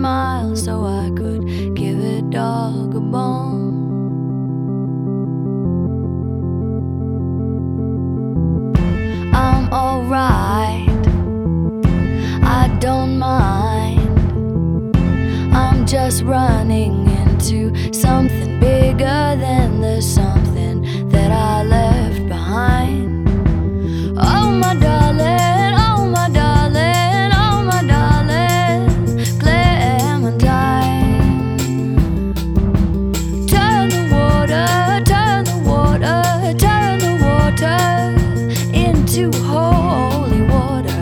miles so I could give a dog a bone. I'm alright, I don't mind. I'm just running into something bigger than the something that I left behind. Oh my darling, oh my darling, oh my darling, Clementine. Turn the water, turn the water, turn the water into holy water.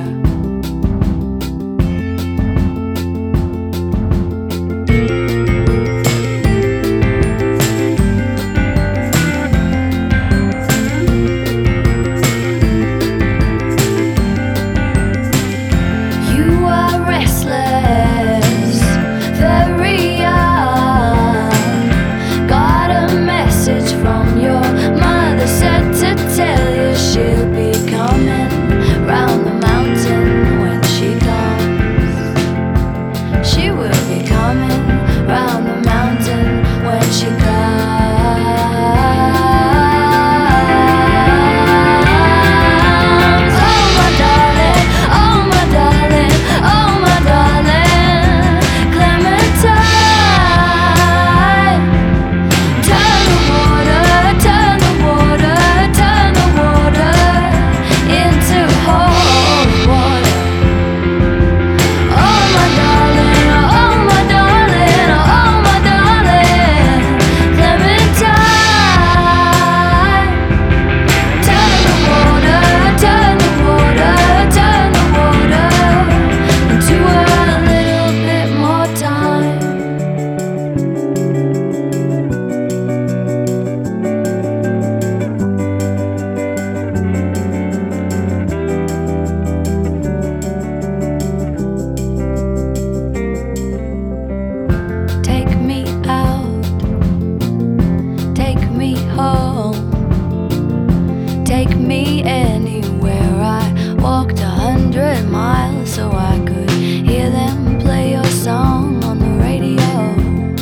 Take me anywhere. I walked 100 miles so I could hear them play your song on the radio.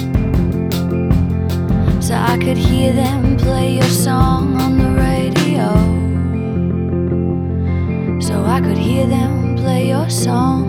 So I could hear them play your song on the radio. So I could hear them play your song